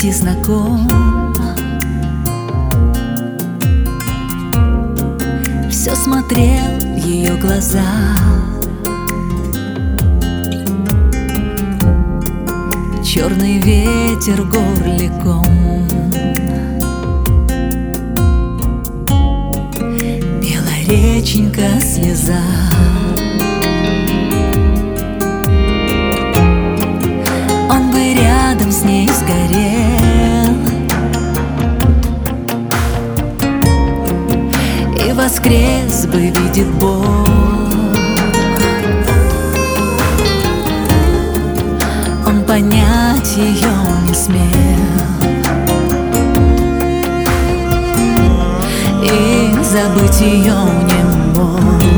почти знаком. Все смотрел в ее глаза. Черный ветер горликом, белая реченька слеза. Он бы рядом с ней сгорел и воскрес бы, видит Бог. Он понять ее не смел и забыть ее не мог.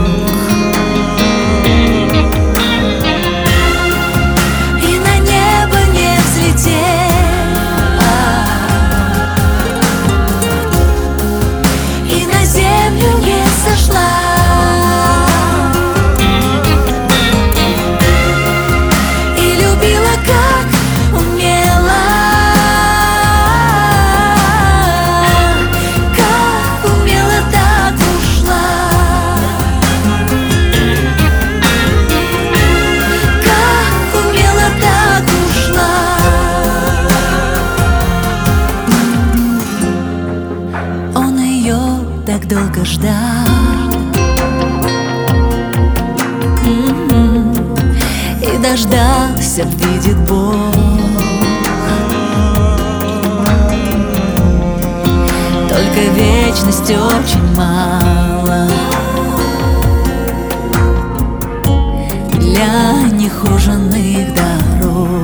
И на небо не взлетел, и на землю не сошла. Так долго ждал и дождался, видит Бог. Только вечность очень мало для нехоженных дорог.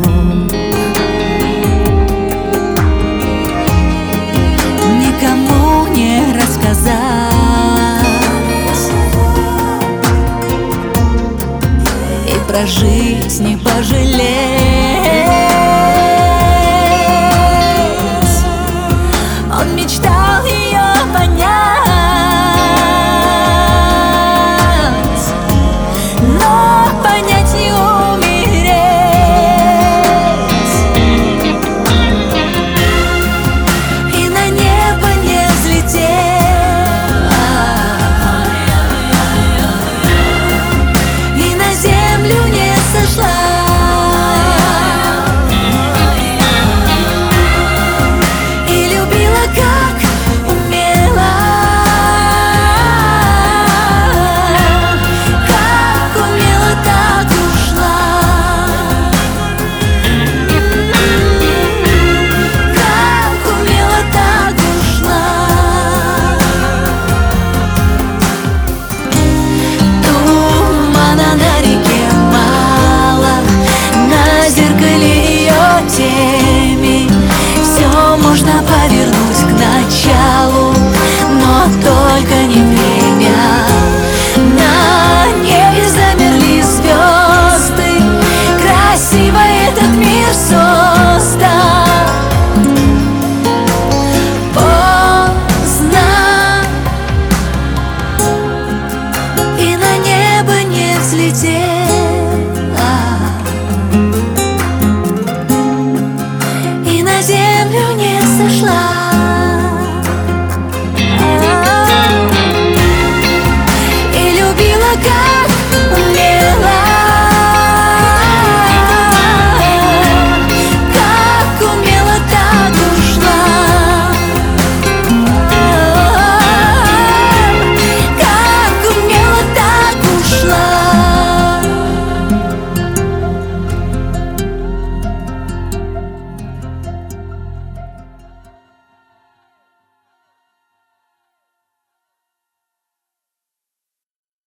Никому не рассказать и прожить не